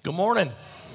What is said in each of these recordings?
Good morning.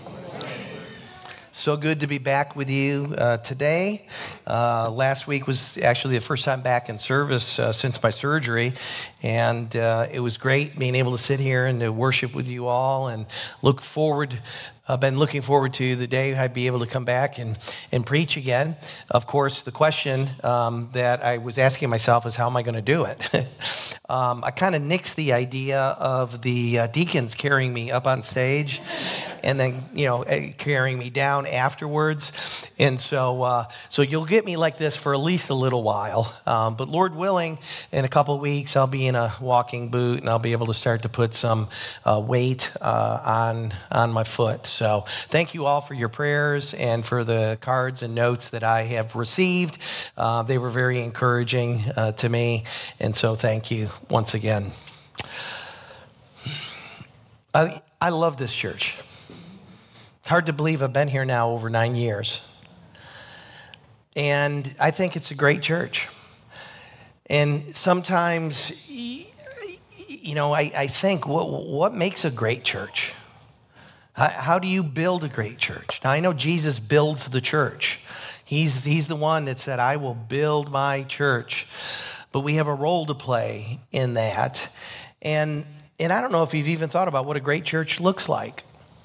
So good to be back with you today. Last week was actually the first time back in service since my surgery, and it was great being able to sit here and to worship with you all and look forward. I've been looking forward to the day I'd be able to come back and preach again. Of course, the question that I was asking myself is, how am I going to do it? I kind of nixed the idea of the deacons carrying me up on stage and then, carrying me down afterwards. And so you'll get me like this for at least a little while. But Lord willing, in a couple of weeks, I'll be in a walking boot and I'll be able to start to put some weight on my foot. So thank you all for your prayers and for the cards and notes that I have received. They were very encouraging to me. And so thank you once again. I love this church. It's hard to believe I've been here now over 9 years. And I think it's a great church. And sometimes, I think, what makes a great church? How do you build a great church? Now, I know Jesus builds the church. He's the one that said, I will build my church. But we have a role to play in that. And I don't know if you've even thought about what a great church looks like.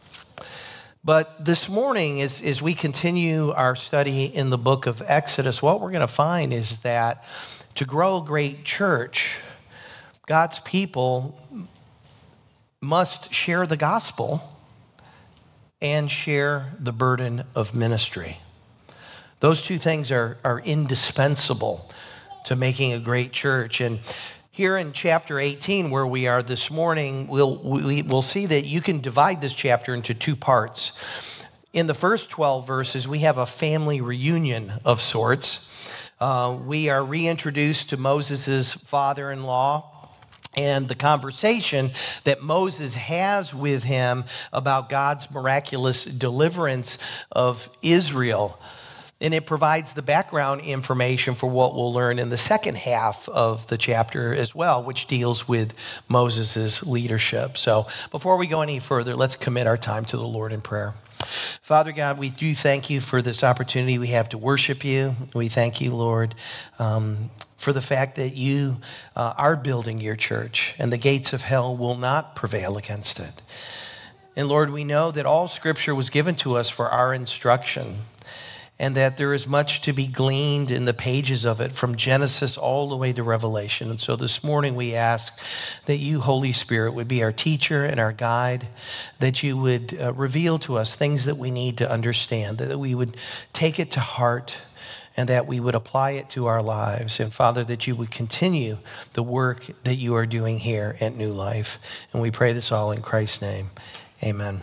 But this morning, as we continue our study in the book of Exodus, what we're going to find is that to grow a great church, God's people must share the gospel and share the burden of ministry. Those two things are indispensable to making a great church. And here in chapter 18, where we are this morning, we'll see that you can divide this chapter into two parts. In the first 12 verses, we have a family reunion of sorts. We are reintroduced to Moses' father-in-law and the conversation that Moses has with him about God's miraculous deliverance of Israel. And it provides the background information for what we'll learn in the second half of the chapter as well, which deals with Moses' leadership. So before we go any further, let's commit our time to the Lord in prayer. Father God, we do thank you for this opportunity we have to worship you. We thank you, Lord, for the fact that you are building your church and the gates of hell will not prevail against it. And Lord, we know that all Scripture was given to us for our instruction, and that there is much to be gleaned in the pages of it from Genesis all the way to Revelation. And so this morning we ask that you, Holy Spirit, would be our teacher and our guide, that you would reveal to us things that we need to understand, that we would take it to heart, and that we would apply it to our lives. And Father, that you would continue the work that you are doing here at New Life. And we pray this all in Christ's name. Amen.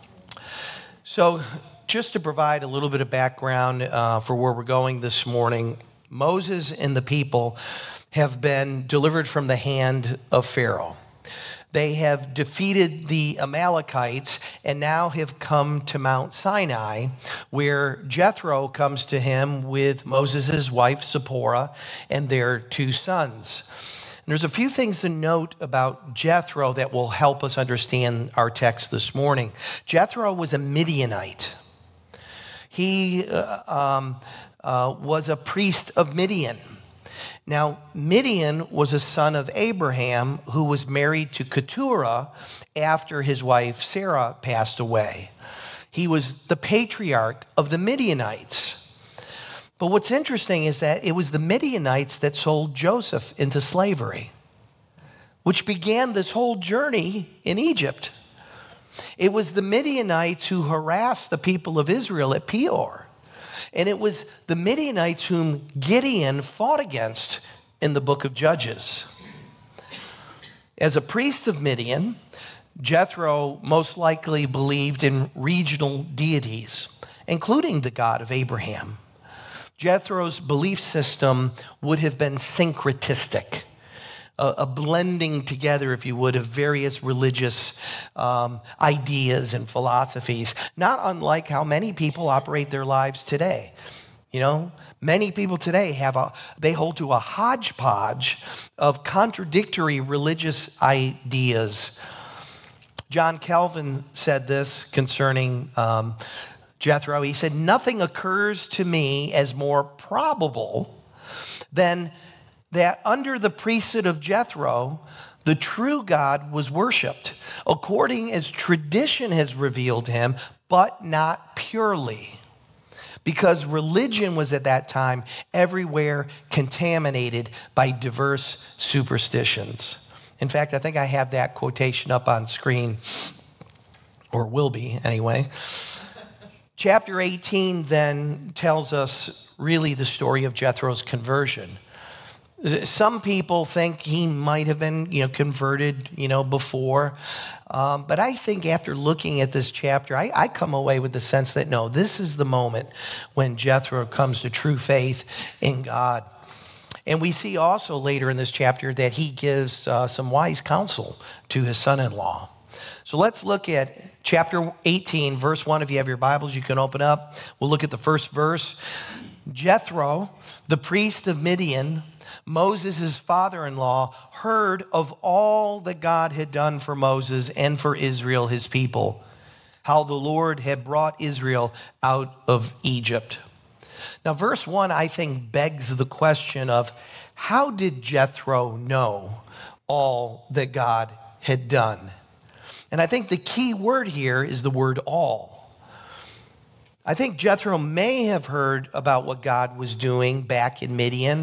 So, just to provide a little bit of background for where we're going this morning, Moses and the people have been delivered from the hand of Pharaoh. They have defeated the Amalekites and now have come to Mount Sinai, where Jethro comes to him with Moses' wife Zipporah and their two sons. And there's a few things to note about Jethro that will help us understand our text this morning. Jethro was a Midianite. He was a priest of Midian. Now, Midian was a son of Abraham who was married to Keturah after his wife Sarah passed away. He was the patriarch of the Midianites. But what's interesting is that it was the Midianites that sold Joseph into slavery, which began this whole journey in Egypt. It was the Midianites who harassed the people of Israel at Peor. And it was the Midianites whom Gideon fought against in the book of Judges. As a priest of Midian, Jethro most likely believed in regional deities, including the God of Abraham. Jethro's belief system would have been syncretistic, a blending together, if you would, of various religious ideas and philosophies, not unlike how many people operate their lives today. Many people today they hold to a hodgepodge of contradictory religious ideas. John Calvin said this concerning Jethro. He said, "Nothing occurs to me as more probable than that under the priesthood of Jethro, the true God was worshiped, according as tradition has revealed him, but not purely. Because religion was at that time everywhere contaminated by diverse superstitions." In fact, I think I have that quotation up on screen, or will be anyway. Chapter 18 then tells us really the story of Jethro's conversion. Some people think he might have been, converted, before. But I think after looking at this chapter, I come away with the sense that, no, this is the moment when Jethro comes to true faith in God. And we see also later in this chapter that he gives some wise counsel to his son-in-law. So let's look at chapter 18, verse 1. If you have your Bibles, you can open up. We'll look at the first verse. Jethro, the priest of Midian, Moses' father-in-law, heard of all that God had done for Moses and for Israel, his people, how the Lord had brought Israel out of Egypt. Now, verse 1, I think, begs the question of how did Jethro know all that God had done? And I think the key word here is the word all. I think Jethro may have heard about what God was doing back in Midian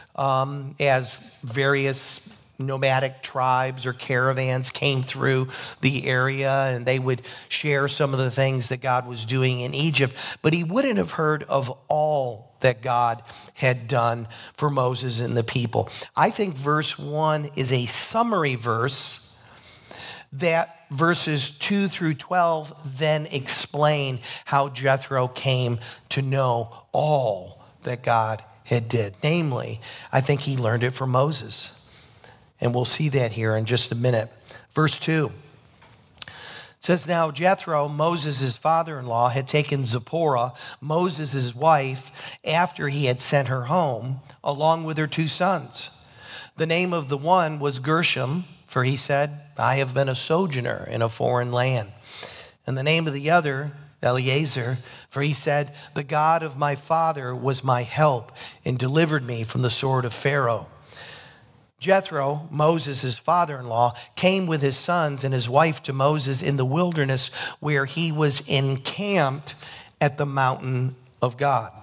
as various nomadic tribes or caravans came through the area, and they would share some of the things that God was doing in Egypt. But he wouldn't have heard of all that God had done for Moses and the people. I think verse 1 is a summary verse that verses 2 through 12 then explain how Jethro came to know all that God had did. Namely, I think he learned it from Moses. And we'll see that here in just a minute. Verse 2 says, "Now Jethro, Moses' father-in-law, had taken Zipporah, Moses' wife, after he had sent her home, along with her 2 sons. The name of the one was Gershom, for he said, 'I have been a sojourner in a foreign land.' And the name of the other, Eleazar, for he said, 'The God of my father was my help and delivered me from the sword of Pharaoh.' Jethro, Moses' father-in-law, came with his sons and his wife to Moses in the wilderness where he was encamped at the mountain of God."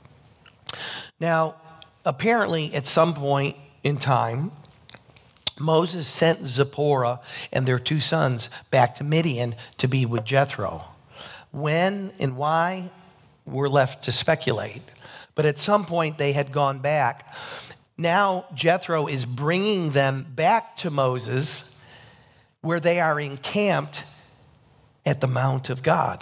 Now, apparently at some point in time, Moses sent Zipporah and their 2 sons back to Midian to be with Jethro. When and why, we're left to speculate. But at some point they had gone back. Now Jethro is bringing them back to Moses where they are encamped at the Mount of God.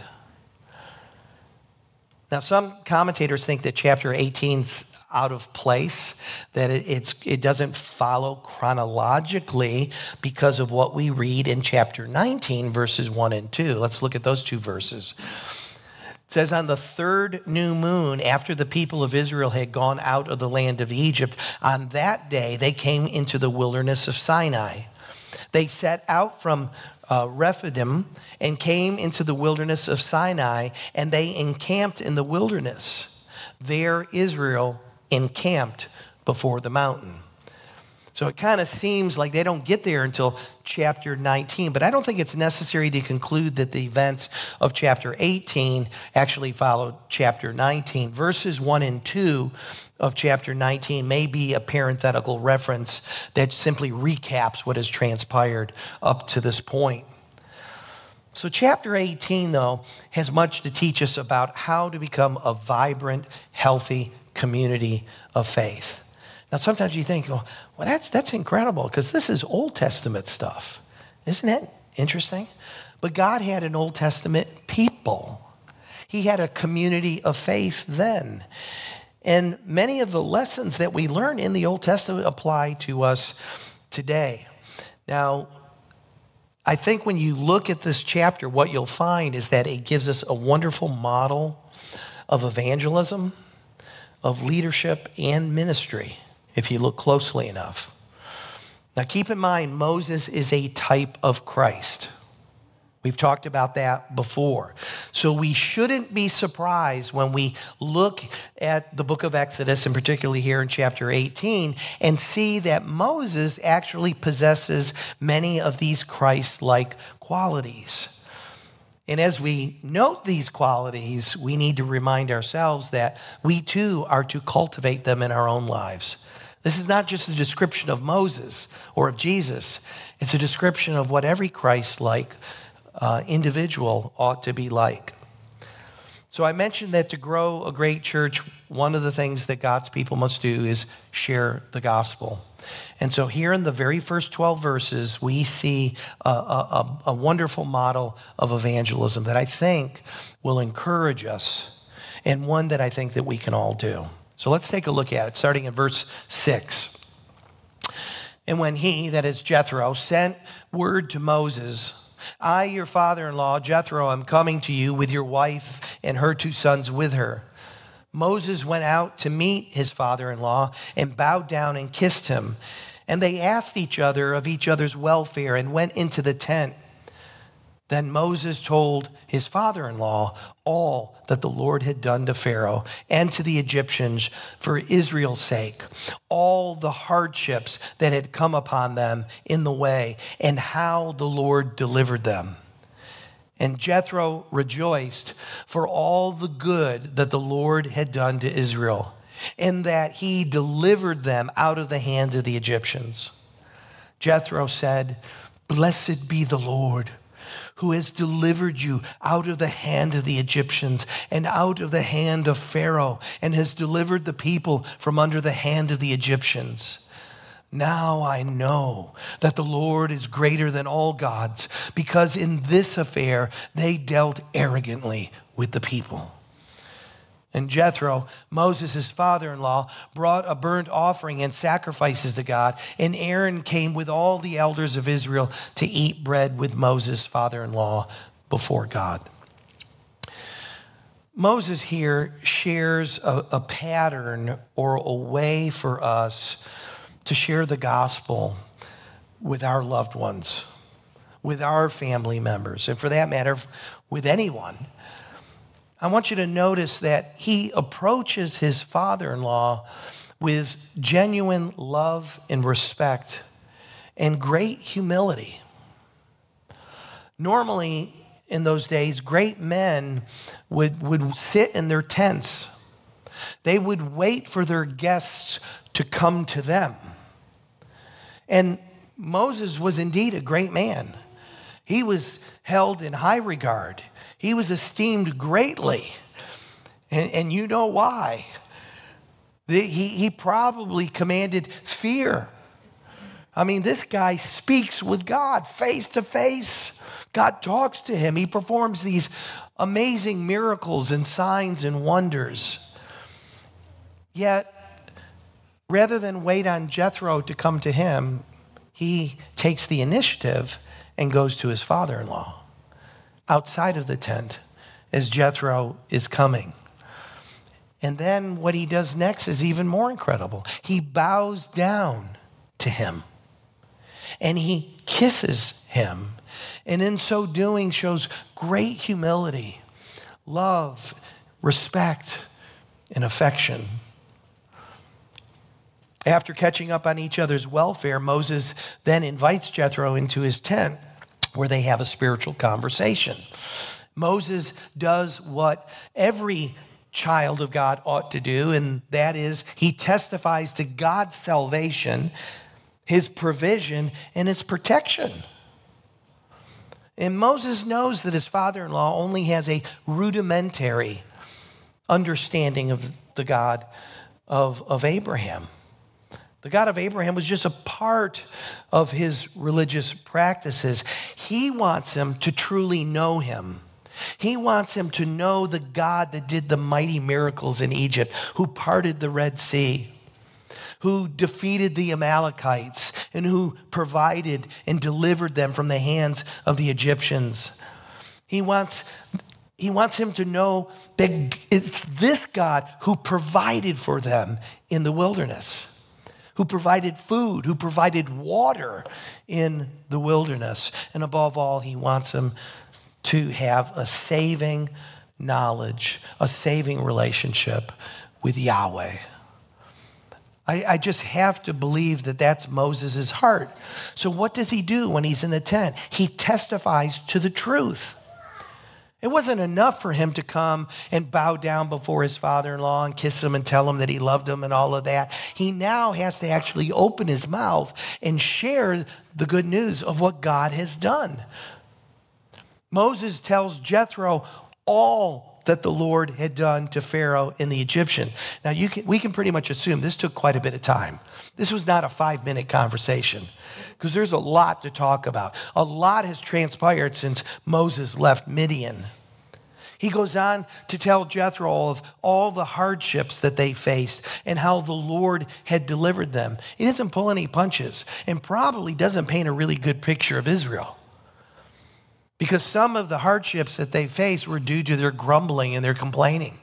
Now some commentators think that chapter 18's out of place, that it doesn't follow chronologically because of what we read in chapter 19, verses 1 and 2. Let's look at those 2 verses. It says, "On the 3rd new moon, after the people of Israel had gone out of the land of Egypt, on that day they came into the wilderness of Sinai. They set out from Rephidim and came into the wilderness of Sinai, and they encamped in the wilderness. There Israel encamped before the mountain." So it kind of seems like they don't get there until chapter 19, but I don't think it's necessary to conclude that the events of chapter 18 actually followed chapter 19. Verses 1 and 2 of chapter 19 may be a parenthetical reference that simply recaps what has transpired up to this point. So chapter 18, though, has much to teach us about how to become a vibrant, healthy community of faith. Now, sometimes you think, well, that's incredible because this is Old Testament stuff. Isn't that interesting? But God had an Old Testament people. He had a community of faith then. And many of the lessons that we learn in the Old Testament apply to us today. Now, I think when you look at this chapter, what you'll find is that it gives us a wonderful model of evangelism, of leadership, and ministry, if you look closely enough. Now, keep in mind, Moses is a type of Christ. We've talked about that before. So we shouldn't be surprised when we look at the book of Exodus, and particularly here in chapter 18, and see that Moses actually possesses many of these Christ-like qualities. And as we note these qualities, we need to remind ourselves that we too are to cultivate them in our own lives. This is not just a description of Moses or of Jesus. It's a description of what every Christ-like individual ought to be like. So I mentioned that to grow a great church, one of the things that God's people must do is share the gospel. And so here in the very first 12 verses, we see a wonderful model of evangelism that I think will encourage us, and one that I think that we can all do. So let's take a look at it, starting in verse 6. And when he, that is Jethro, sent word to Moses, I, your father-in-law, Jethro, am coming to you with your wife and her 2 sons with her. Moses went out to meet his father-in-law and bowed down and kissed him. And they asked each other of each other's welfare and went into the tent. Then Moses told his father-in-law all that the Lord had done to Pharaoh and to the Egyptians for Israel's sake, all the hardships that had come upon them in the way, and how the Lord delivered them. And Jethro rejoiced for all the good that the Lord had done to Israel, and that he delivered them out of the hand of the Egyptians. Jethro said, "Blessed be the Lord, who has delivered you out of the hand of the Egyptians and out of the hand of Pharaoh, and has delivered the people from under the hand of the Egyptians. Now I know that the Lord is greater than all gods, because in this affair they dealt arrogantly with the people." And Jethro, Moses' father-in-law, brought a burnt offering and sacrifices to God. And Aaron came with all the elders of Israel to eat bread with Moses' father-in-law before God. Moses here shares a pattern or a way for us to share the gospel with our loved ones, with our family members, and for that matter, with anyone. I want you to notice that he approaches his father-in-law with genuine love and respect and great humility. Normally, in those days, great men would sit in their tents. They would wait for their guests to come to them. And Moses was indeed a great man. He was held in high regard. He was esteemed greatly. And you know why. He probably commanded fear. I mean, this guy speaks with God face to face. God talks to him. He performs these amazing miracles and signs and wonders. Yet, rather than wait on Jethro to come to him, he takes the initiative and goes to his father-in-law outside of the tent as Jethro is coming. And then what he does next is even more incredible. He bows down to him and he kisses him. And in so doing shows great humility, love, respect, and affection. After catching up on each other's welfare, Moses then invites Jethro into his tent where they have a spiritual conversation. Moses does what every child of God ought to do, and that is he testifies to God's salvation, his provision, and his protection. And Moses knows that his father-in-law only has a rudimentary understanding of the God of Abraham. The God of Abraham was just a part of his religious practices. He wants him to truly know him. He wants him to know the God that did the mighty miracles in Egypt, who parted the Red Sea, who defeated the Amalekites, and who provided and delivered them from the hands of the Egyptians. He wants him to know that it's this God who provided for them in the wilderness, who provided food, who provided water in the wilderness. And above all, he wants him to have a saving knowledge, a saving relationship with Yahweh. I just have to believe that that's Moses' heart. So what does he do when he's in the tent? He testifies to the truth. It wasn't enough for him to come and bow down before his father-in-law and kiss him and tell him that he loved him and all of that. He now has to actually open his mouth and share the good news of what God has done. Moses tells Jethro all that the Lord had done to Pharaoh and the Egyptian. Now, we can pretty much assume this took quite a bit of time. This was not a 5-minute conversation because there's a lot to talk about. A lot has transpired since Moses left Midian. He goes on to tell Jethro of all the hardships that they faced and how the Lord had delivered them. He doesn't pull any punches and probably doesn't paint a really good picture of Israel, because some of the hardships that they faced were due to their grumbling and their complaining.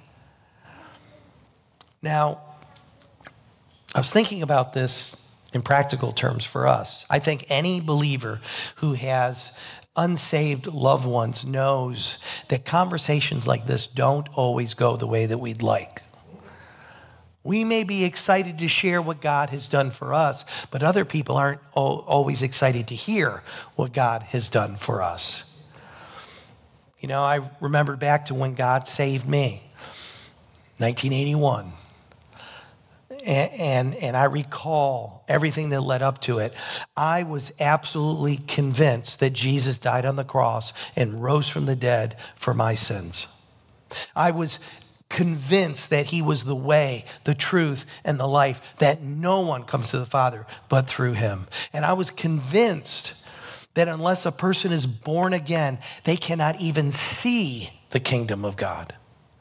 Now, I was thinking about this in practical terms for us. I think any believer who has unsaved loved ones knows that conversations like this don't always go the way that we'd like. We may be excited to share what God has done for us, but other people aren't always excited to hear what God has done for us. You know, I remember back to when God saved me, 1981. And I recall everything that led up to it. I was absolutely convinced that Jesus died on the cross and rose from the dead for my sins. I was convinced that he was the way, the truth, and the life, that no one comes to the Father but through him. And I was convinced that unless a person is born again, they cannot even see the kingdom of God.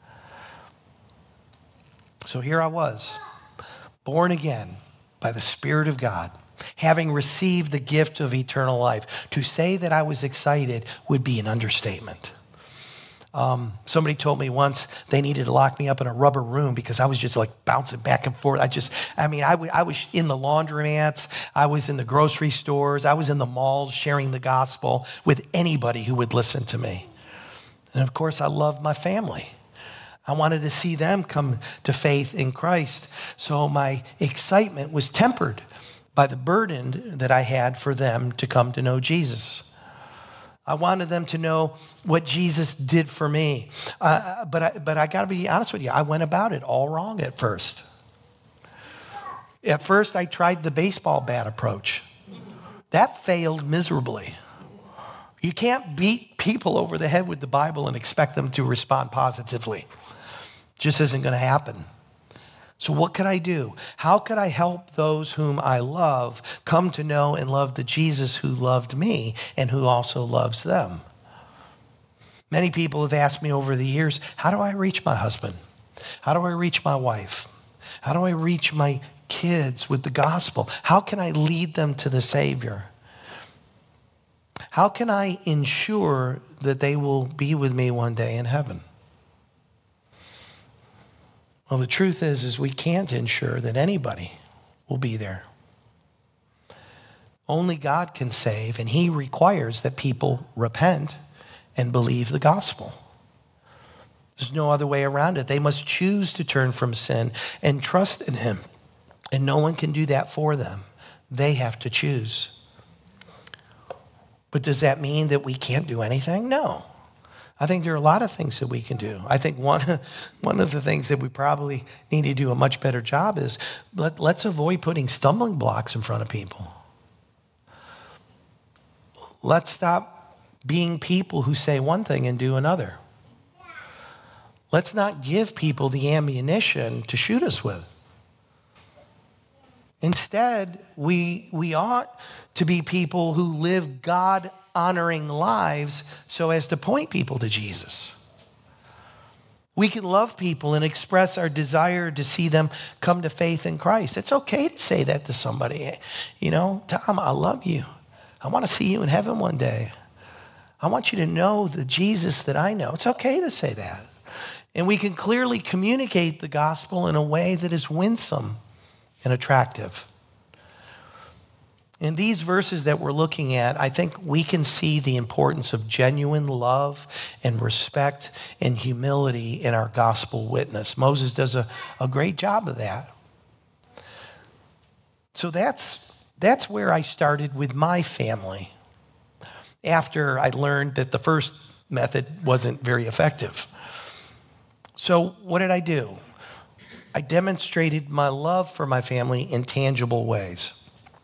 So here I was, born again by the Spirit of God, having received the gift of eternal life. To say that I was excited would be an understatement. Somebody told me once they needed to lock me up in a rubber room because I was just like bouncing back and forth. I was in the laundromats, I was in the grocery stores, I was in the malls sharing the gospel with anybody who would listen to me. And of course, I loved my family. I wanted to see them come to faith in Christ. So my excitement was tempered by the burden that I had for them to come to know Jesus. I wanted them to know what Jesus did for me. But I got to be honest with you, I went about it all wrong at first. At first, I tried the baseball bat approach. That failed miserably. You can't beat people over the head with the Bible and expect them to respond positively. It just isn't going to happen. So what could I do? How could I help those whom I love come to know and love the Jesus who loved me and who also loves them? Many people have asked me over the years, how do I reach my husband? How do I reach my wife? How do I reach my kids with the gospel? How can I lead them to the Savior? How can I ensure that they will be with me one day in heaven? Well, the truth is we can't ensure that anybody will be there. Only God can save, and he requires that people repent and believe the gospel. There's no other way around it. They must choose to turn from sin and trust in him, and no one can do that for them. They have to choose. But does that mean that we can't do anything? No. I think there are a lot of things that we can do. I think one of the things that we probably need to do a much better job is let's avoid putting stumbling blocks in front of people. Let's stop being people who say one thing and do another. Let's not give people the ammunition to shoot us with. Instead, we ought to be people who live God-honoring lives so as to point people to Jesus. We can love people and express our desire to see them come to faith in Christ. It's okay to say that to somebody. You know, Tom, I love you. I want to see you in heaven one day. I want you to know the Jesus that I know. It's okay to say that. And we can clearly communicate the gospel in a way that is winsome and attractive. In these verses that we're looking at, I think we can see the importance of genuine love and respect and humility in our gospel witness. Moses does a great job of that. So that's where I started with my family after I learned that the first method wasn't very effective. So what did I do? I demonstrated my love for my family in tangible ways.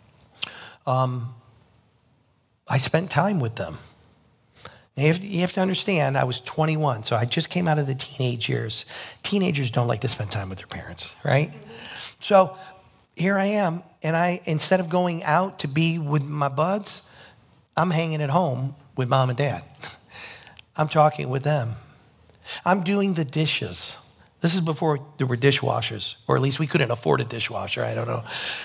I spent time with them. Now you have to understand, I was 21, so I just came out of the teenage years. Teenagers don't like to spend time with their parents, right? So here I am, and instead of going out to be with my buds, I'm hanging at home with mom and dad. I'm talking with them. I'm doing the dishes. This is before there were dishwashers, or at least we couldn't afford a dishwasher. I don't know.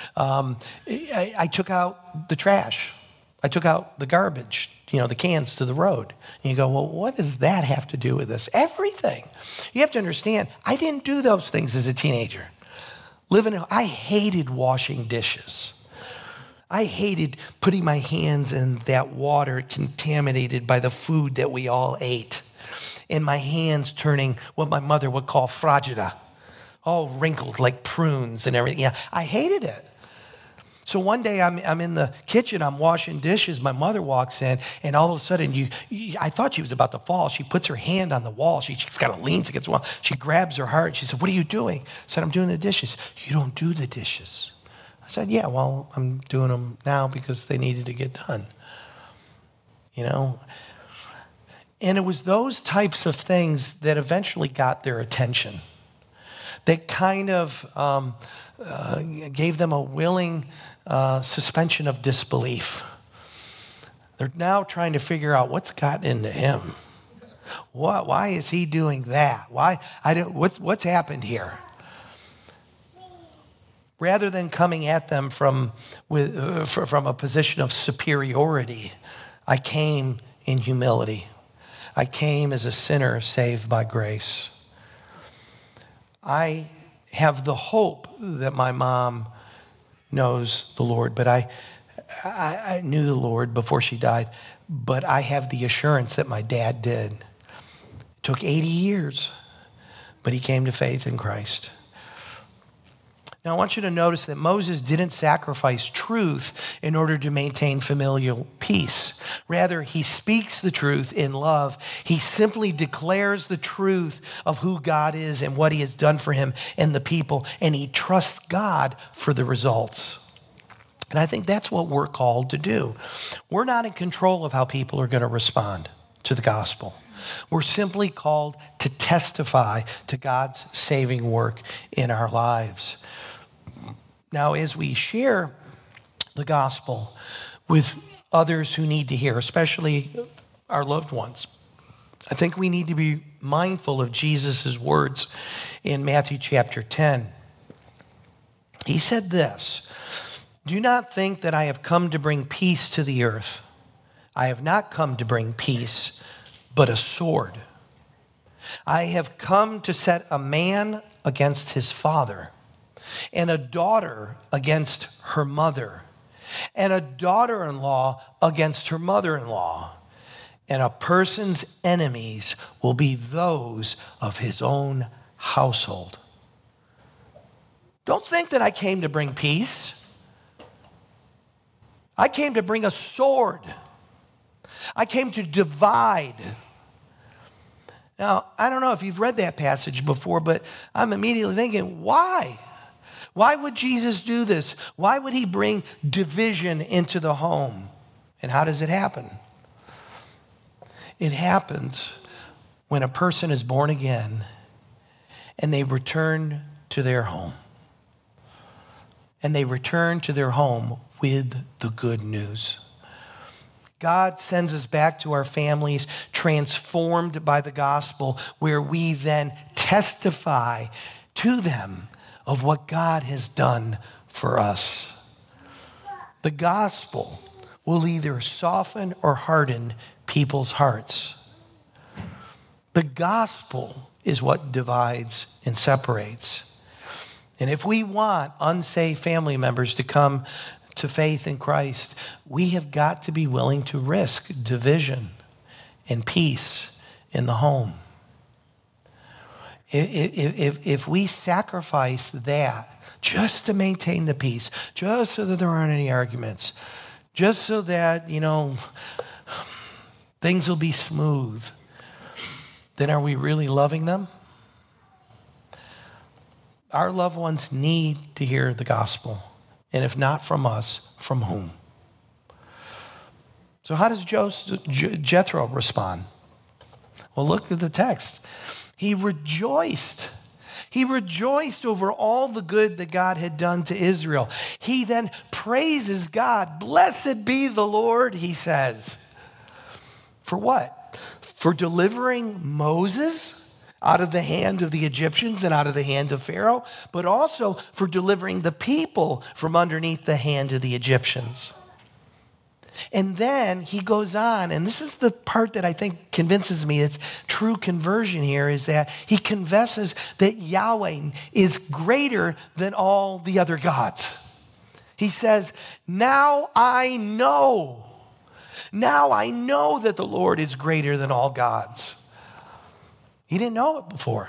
I took out the trash. I took out the garbage, the cans to the road. And you go, well, what does that have to do with this? Everything. You have to understand, I didn't do those things as a teenager. I hated washing dishes. I hated putting my hands in that water contaminated by the food that we all ate. And my hands turning what my mother would call fragida, all wrinkled like prunes and everything. Yeah, I hated it. So one day I'm in the kitchen, I'm washing dishes. My mother walks in, and all of a sudden, I thought she was about to fall. She puts her hand on the wall. She kind of leans against the wall. She grabs her heart. She said, "What are you doing?" I said, "I'm doing the dishes." "You don't do the dishes." I said, "Yeah, well, I'm doing them now because they needed to get done." And it was those types of things that eventually got their attention, that kind of gave them a willing suspension of disbelief. They're now trying to figure out what's gotten into him. Why is he doing that? What's happened here? Rather than coming at them from a position of superiority, I came in humility. I came as a sinner saved by grace. I have the hope that my mom knows the Lord, but I knew the Lord before she died, but I have the assurance that my dad did. It took 80 years, but he came to faith in Christ. Now, I want you to notice that Moses didn't sacrifice truth in order to maintain familial peace. Rather, he speaks the truth in love. He simply declares the truth of who God is and what he has done for him and the people, and he trusts God for the results. And I think that's what we're called to do. We're not in control of how people are going to respond to the gospel. We're simply called to testify to God's saving work in our lives. Now, as we share the gospel with others who need to hear, especially our loved ones, I think we need to be mindful of Jesus' words in Matthew chapter 10. He said this, "Do not think that I have come to bring peace to the earth. I have not come to bring peace, but a sword. I have come to set a man against his father, and a daughter against her mother, and a daughter-in-law against her mother-in-law. And a person's enemies will be those of his own household." Don't think that I came to bring peace. I came to bring a sword. I came to divide. Now, I don't know if you've read that passage before, but I'm immediately thinking, why? Why would Jesus do this? Why would he bring division into the home? And how does it happen? It happens when a person is born again and they return to their home. And they return to their home with the good news. God sends us back to our families transformed by the gospel, where we then testify to them of what God has done for us. The gospel will either soften or harden people's hearts. The gospel is what divides and separates. And if we want unsaved family members to come to faith in Christ, we have got to be willing to risk division and peace in the home. If we sacrifice that just to maintain the peace, just so that there aren't any arguments, just so that, things will be smooth, then are we really loving them? Our loved ones need to hear the gospel. And if not from us, from whom? So how does Jethro respond? Well, look at the text. He rejoiced. He rejoiced over all the good that God had done to Israel. He then praises God. Blessed be the Lord, he says. For what? For delivering Moses out of the hand of the Egyptians and out of the hand of Pharaoh, but also for delivering the people from underneath the hand of the Egyptians. And then he goes on, and this is the part that I think convinces me it's true conversion here, is that he confesses that Yahweh is greater than all the other gods. He says, now I know that the Lord is greater than all gods. He didn't know it before.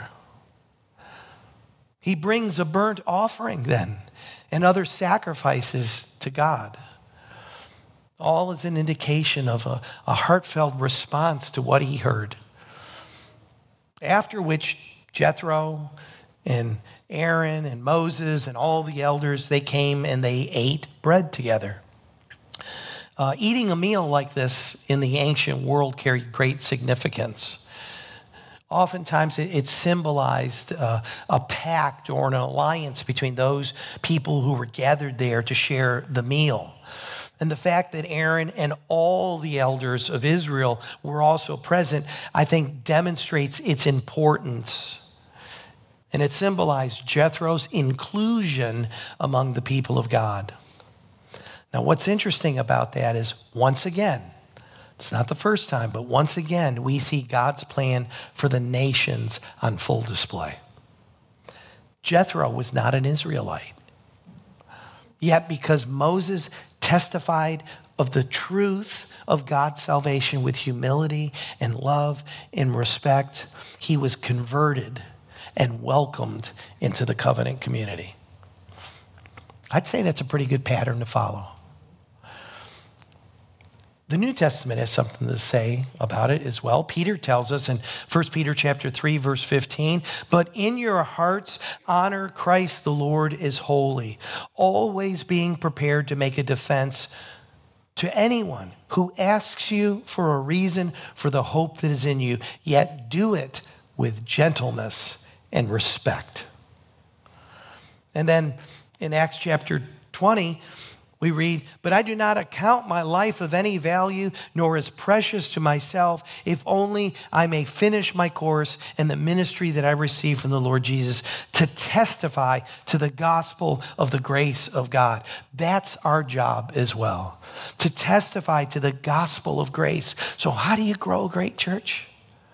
He brings a burnt offering then and other sacrifices to God. All is an indication of a heartfelt response to what he heard. After which Jethro and Aaron and Moses and all the elders, they came and they ate bread together. Eating a meal like this in the ancient world carried great significance. Oftentimes, it symbolized a pact or an alliance between those people who were gathered there to share the meal. And the fact that Aaron and all the elders of Israel were also present, I think, demonstrates its importance. And it symbolized Jethro's inclusion among the people of God. Now, what's interesting about that is, once again, it's not the first time, but once again, we see God's plan for the nations on full display. Jethro was not an Israelite. Yet, because Moses testified of the truth of God's salvation with humility and love and respect, he was converted and welcomed into the covenant community. I'd say that's a pretty good pattern to follow. The New Testament has something to say about it as well. Peter tells us in 1 Peter chapter 3, verse 15, but in your hearts honor Christ the Lord as holy, always being prepared to make a defense to anyone who asks you for a reason for the hope that is in you, yet do it with gentleness and respect. And then in Acts chapter 20, we read, but I do not account my life of any value, nor as precious to myself, if only I may finish my course in the ministry that I received from the Lord Jesus to testify to the gospel of the grace of God. That's our job as well, to testify to the gospel of grace. So how do you grow a great church?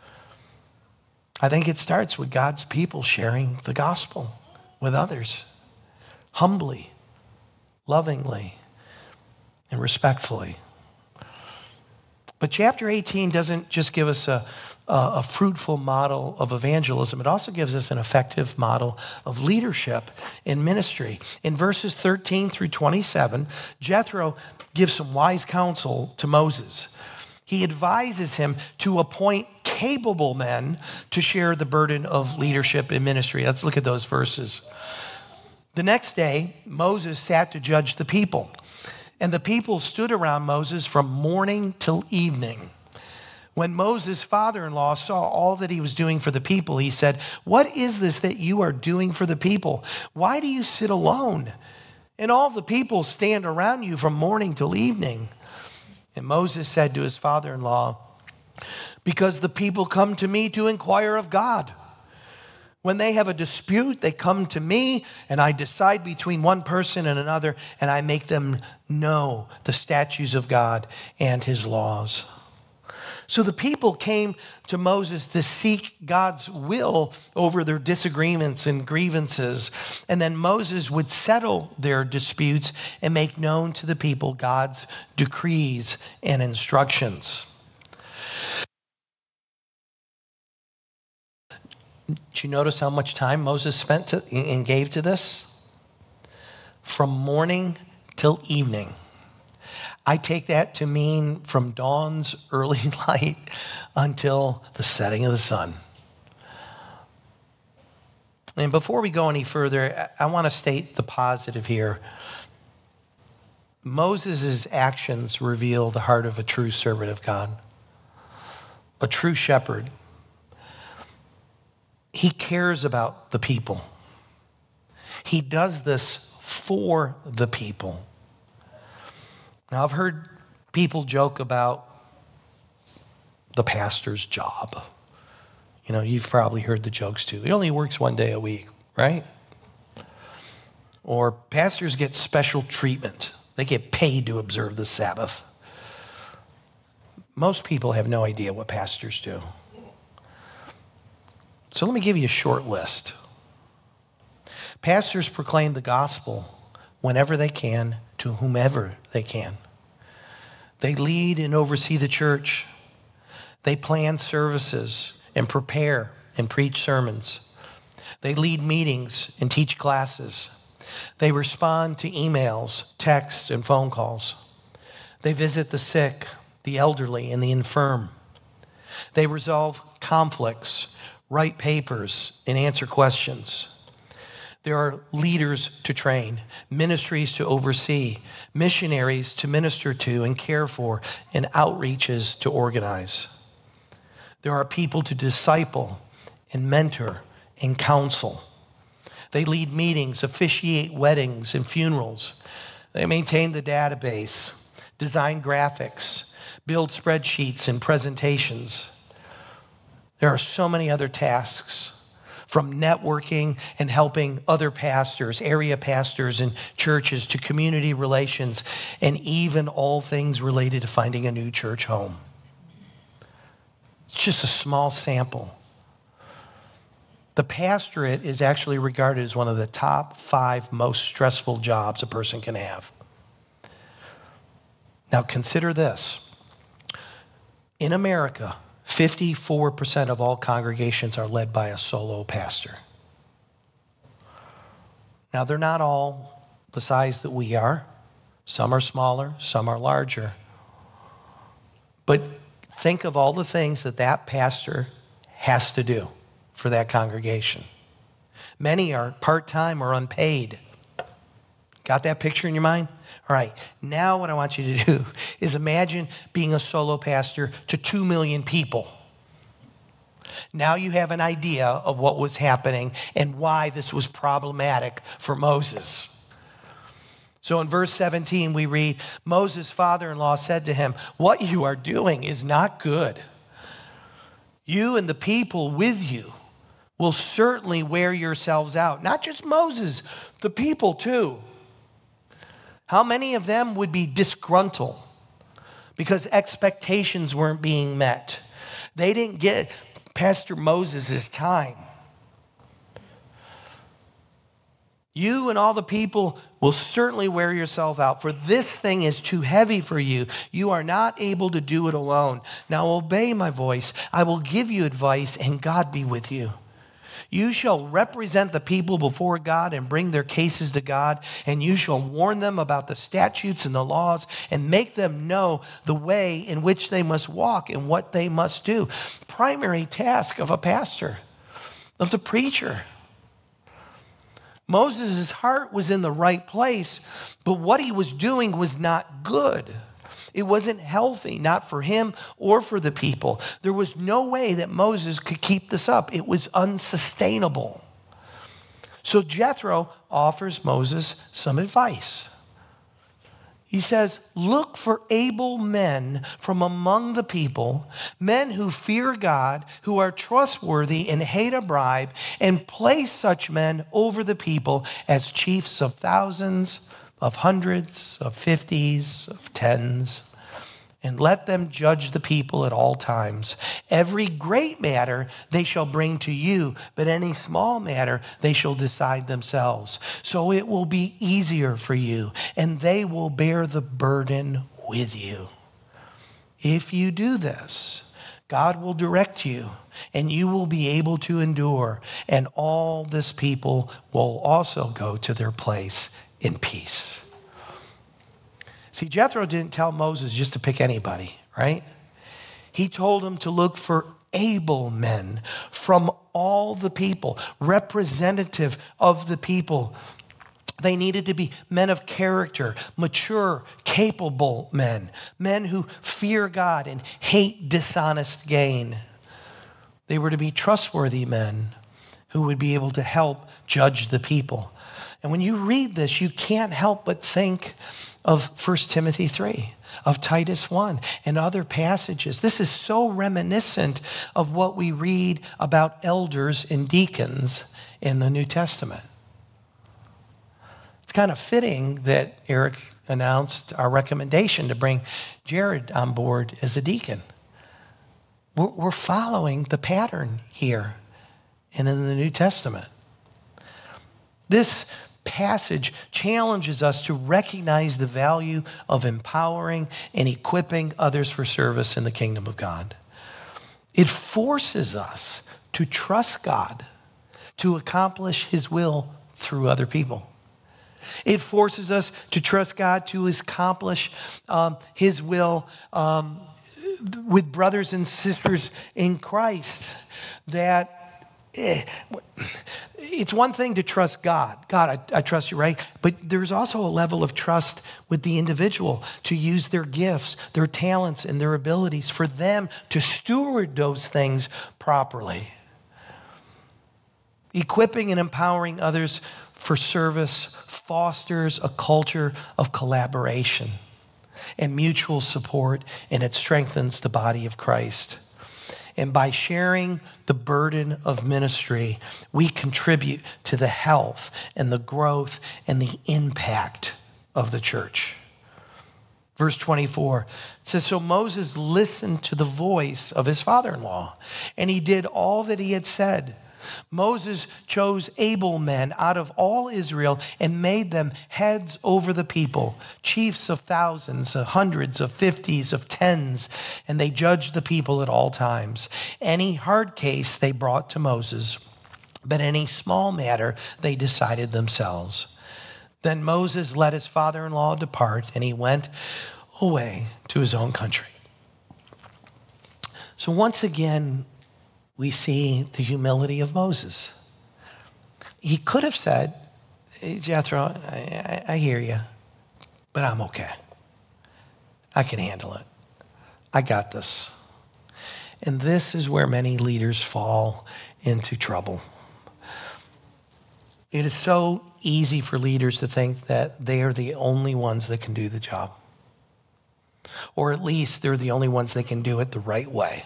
I think it starts with God's people sharing the gospel with others, humbly, lovingly, and respectfully. But chapter 18 doesn't just give us a fruitful model of evangelism. It also gives us an effective model of leadership in ministry. In verses 13 through 27, Jethro gives some wise counsel to Moses. He advises him to appoint capable men to share the burden of leadership in ministry. Let's look at those verses. The next day, Moses sat to judge the people, and the people stood around Moses from morning till evening. When Moses' father-in-law saw all that he was doing for the people, he said, what is this that you are doing for the people? Why do you sit alone? And all the people stand around you from morning till evening. And Moses said to his father-in-law, because the people come to me to inquire of God. When they have a dispute, they come to me, and I decide between one person and another, and I make them know the statutes of God and his laws. So the people came to Moses to seek God's will over their disagreements and grievances. And then Moses would settle their disputes and make known to the people God's decrees and instructions. Did you notice how much time Moses spent and gave to this? From morning till evening. I take that to mean from dawn's early light until the setting of the sun. And before we go any further, I want to state the positive here. Moses' actions reveal the heart of a true servant of God, a true shepherd. He cares about the people. He does this for the people. Now, I've heard people joke about the pastor's job. You know, you've probably heard the jokes too. He only works one day a week, right? Or pastors get special treatment. They get paid to observe the Sabbath. Most people have no idea what pastors do. So let me give you a short list. Pastors proclaim the gospel whenever they can to whomever they can. They lead and oversee the church. They plan services and prepare and preach sermons. They lead meetings and teach classes. They respond to emails, texts, and phone calls. They visit the sick, the elderly, and the infirm. They resolve conflicts, write papers, and answer questions. There are leaders to train, ministries to oversee, missionaries to minister to and care for, and outreaches to organize. There are people to disciple and mentor and counsel. They lead meetings, officiate weddings and funerals. They maintain the database, design graphics, build spreadsheets and presentations. There are so many other tasks, from networking and helping other pastors, area pastors and churches, to community relations, and even all things related to finding a new church home. It's just a small sample. The pastorate is actually regarded as one of the top 5 most stressful jobs a person can have. Now consider this. In America, 54% of all congregations are led by a solo pastor. Now, they're not all the size that we are. Some are smaller, some are larger. But think of all the things that that pastor has to do for that congregation. Many are part-time or unpaid. Got that picture in your mind? All right, now what I want you to do is imagine being a solo pastor to 2 million people. Now you have an idea of what was happening and why this was problematic for Moses. So in verse 17 we read, Moses' father-in-law said to him, "What you are doing is not good. You and the people with you will certainly wear yourselves out." Not just Moses, the people too. How many of them would be disgruntled because expectations weren't being met? They didn't get Pastor Moses' time. You and all the people will certainly wear yourself out, for this thing is too heavy for you. You are not able to do it alone. Now obey my voice. I will give you advice, and God be with you. You shall represent the people before God and bring their cases to God, and you shall warn them about the statutes and the laws and make them know the way in which they must walk and what they must do. Primary task of a pastor, of the preacher. Moses' heart was in the right place, but what he was doing was not good. It wasn't healthy, not for him or for the people. There was no way that Moses could keep this up. It was unsustainable. So Jethro offers Moses some advice. He says, "Look for able men from among the people, men who fear God, who are trustworthy and hate a bribe, and place such men over the people as chiefs of thousands, of hundreds, of 50s, of 10s. and let them judge the people at all times. Every great matter they shall bring to you, but any small matter they shall decide themselves. So it will be easier for you, and they will bear the burden with you. If you do this, God will direct you, and you will be able to endure, and all this people will also go to their place in peace. See, Jethro didn't tell Moses just to pick anybody, right? He told him to look for able men from all the people, representative of the people. They needed to be men of character, mature, capable men, men who fear God and hate dishonest gain. They were to be trustworthy men who would be able to help judge the people. And when you read this, you can't help but think of 1 Timothy 3, of Titus 1, and other passages. This is so reminiscent of what we read about elders and deacons in the New Testament. It's kind of fitting that Eric announced our recommendation to bring Jared on board as a deacon. We're following the pattern here and in the New Testament. This passage challenges us to recognize the value of empowering and equipping others for service in the kingdom of God. It forces us to trust God to accomplish his will through other people. It forces us to trust God to accomplish his will with brothers and sisters in Christ. That it's one thing to trust God. God, I trust you, right? But there's also a level of trust with the individual to use their gifts, their talents, and their abilities for them to steward those things properly. Equipping and empowering others for service fosters a culture of collaboration and mutual support, and it strengthens the body of Christ. And by sharing the burden of ministry, we contribute to the health and the growth and the impact of the church. Verse 24, it says, so Moses listened to the voice of his father-in-law, and he did all that he had said. Moses chose able men out of all Israel and made them heads over the people, chiefs of thousands, of hundreds, of fifties, of tens, and they judged the people at all times. Any hard case they brought to Moses, but any small matter they decided themselves. Then Moses let his father-in-law depart, and he went away to his own country. So once again, we see the humility of Moses. He could have said, hey, Jethro, I hear you, but I'm okay. I can handle it. I got this. And this is where many leaders fall into trouble. It is so easy for leaders to think that they are the only ones that can do the job. Or at least they're the only ones that can do it the right way.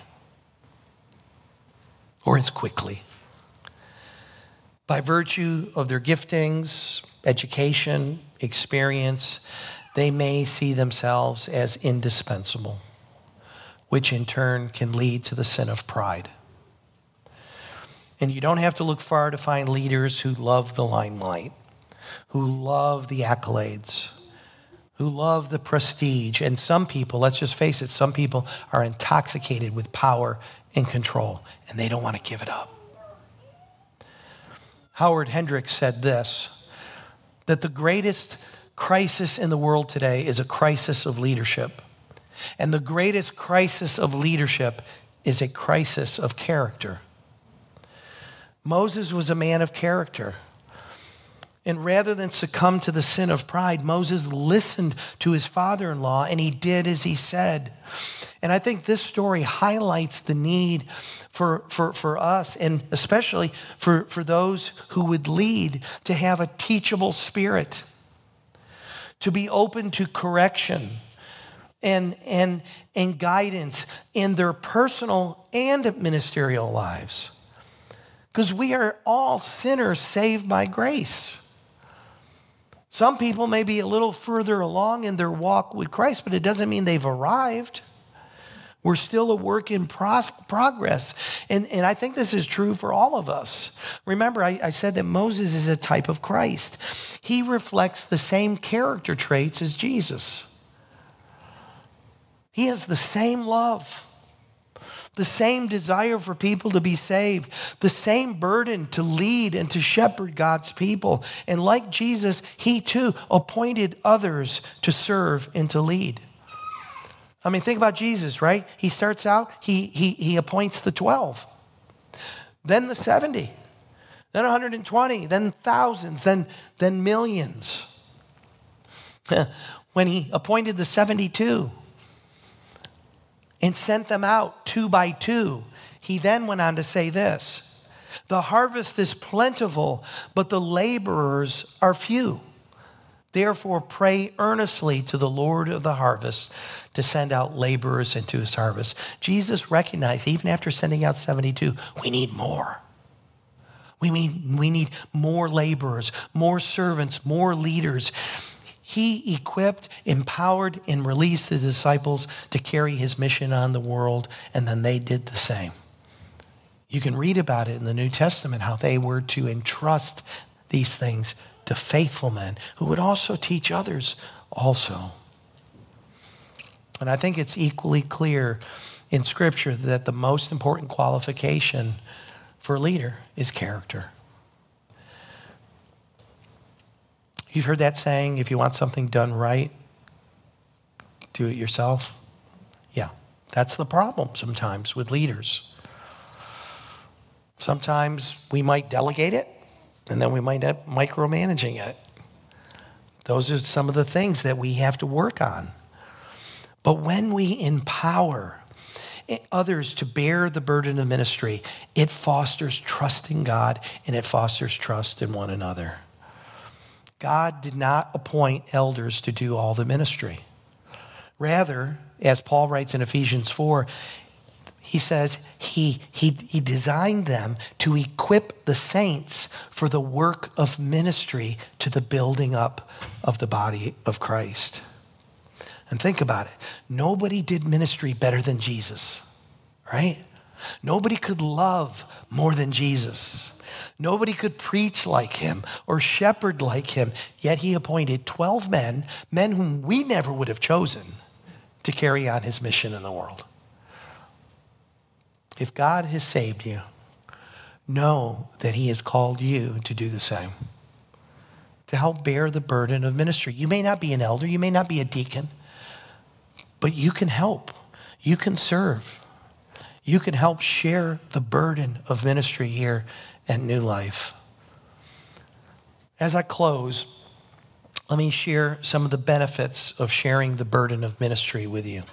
Or as quickly. By virtue of their giftings, education, experience, they may see themselves as indispensable, which in turn can lead to the sin of pride. And you don't have to look far to find leaders who love the limelight, who love the accolades, who love the prestige. And some people, let's just face it, some people are intoxicated with power and control, and they don't want to give it up. Howard Hendricks said this, that the greatest crisis in the world today is a crisis of leadership. And the greatest crisis of leadership is a crisis of character. Moses was a man of character. And rather than succumb to the sin of pride, Moses listened to his father-in-law and he did as he said. And I think this story highlights the need for us, and especially for those who would lead, to have a teachable spirit, to be open to correction and guidance in their personal and ministerial lives. Because we are all sinners saved by grace. Some people may be a little further along in their walk with Christ, but it doesn't mean they've arrived. We're still a work in progress. And I think this is true for all of us. Remember, I said that Moses is a type of Christ. He reflects the same character traits as Jesus. He has the same love, the same desire for people to be saved, the same burden to lead and to shepherd God's people. And like Jesus, he too appointed others to serve and to lead. I mean, think about Jesus, right? He starts out, he appoints the 12, then the 70, then 120, then thousands, then millions. When he appointed the 72 and sent them out 2 by 2, he then went on to say this: the harvest is plentiful, but the laborers are few. Therefore, pray earnestly to the Lord of the harvest to send out laborers into his harvest. Jesus recognized, even after sending out 72, we need more. We need more laborers, more servants, more leaders. He equipped, empowered, and released the disciples to carry his mission on the world, and then they did the same. You can read about it in the New Testament, how they were to entrust these things to faithful men who would also teach others also. And I think it's equally clear in Scripture that the most important qualification for a leader is character. You've heard that saying, if you want something done right, do it yourself. Yeah, that's the problem sometimes with leaders. Sometimes we might delegate it, and then we might end up micromanaging it. Those are some of the things that we have to work on. But when we empower others to bear the burden of ministry, it fosters trust in God and it fosters trust in one another. God did not appoint elders to do all the ministry. Rather, as Paul writes in Ephesians 4, he says he designed them to equip the saints for the work of ministry to the building up of the body of Christ. And think about it. Nobody did ministry better than Jesus, right? Nobody could love more than Jesus. Nobody could preach like him or shepherd like him. Yet he appointed 12 men whom we never would have chosen, to carry on his mission in the world. If God has saved you, know that he has called you to do the same, to help bear the burden of ministry. You may not be an elder, you may not be a deacon, but you can help. You can serve. You can help share the burden of ministry here at New Life. As I close, let me share some of the benefits of sharing the burden of ministry with you.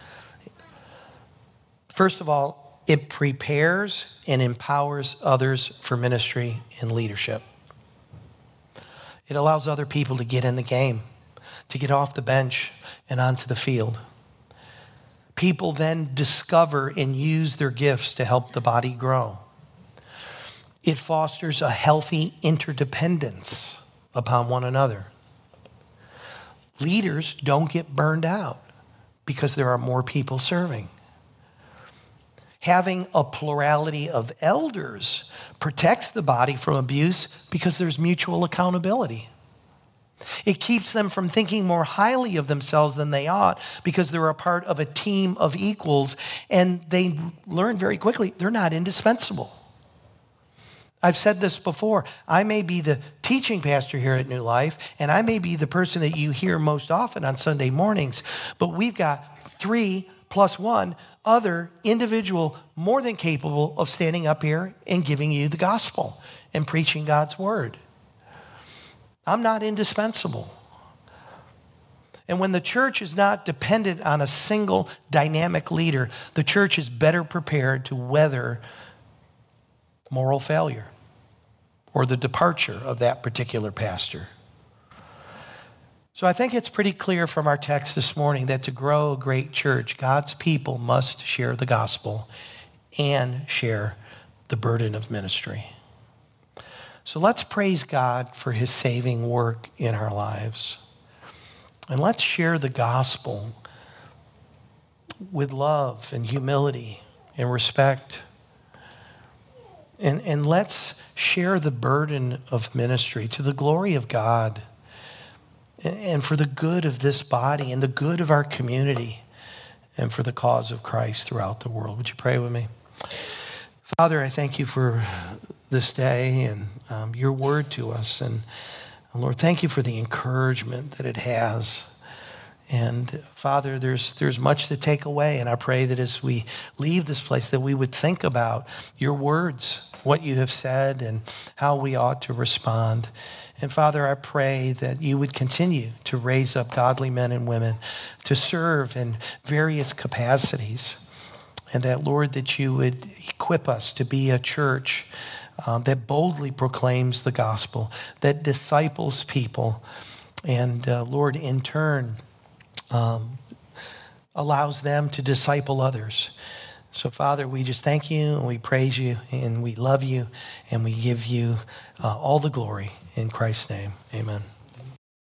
First of all, it prepares and empowers others for ministry and leadership. It allows other people to get in the game, to get off the bench and onto the field. People then discover and use their gifts to help the body grow. It fosters a healthy interdependence upon one another. Leaders don't get burned out because there are more people serving. Having a plurality of elders protects the body from abuse because there's mutual accountability. It keeps them from thinking more highly of themselves than they ought because they're a part of a team of equals, and they learn very quickly they're not indispensable. I've said this before. I may be the teaching pastor here at New Life, and I may be the person that you hear most often on Sunday mornings, but we've got 3 + 1 other individual more than capable of standing up here and giving you the gospel and preaching God's word. I'm not indispensable. And when the church is not dependent on a single dynamic leader, the church is better prepared to weather moral failure or the departure of that particular pastor. So I think it's pretty clear from our text this morning that to grow a great church, God's people must share the gospel and share the burden of ministry. So let's praise God for his saving work in our lives. And let's share the gospel with love and humility and respect. And let's share the burden of ministry to the glory of God and for the good of this body and the good of our community and for the cause of Christ throughout the world. Would you pray with me? Father, I thank you for this day and your word to us. And Lord, thank you for the encouragement that it has. And Father, there's much to take away. And I pray that as we leave this place, that we would think about your words, what you have said, and how we ought to respond. And Father, I pray that you would continue to raise up godly men and women to serve in various capacities. And that, Lord, that you would equip us to be a church that boldly proclaims the gospel, that disciples people, and Lord, in turn, allows them to disciple others. So, Father, we just thank you and we praise you and we love you and we give you all the glory in Christ's name. Amen.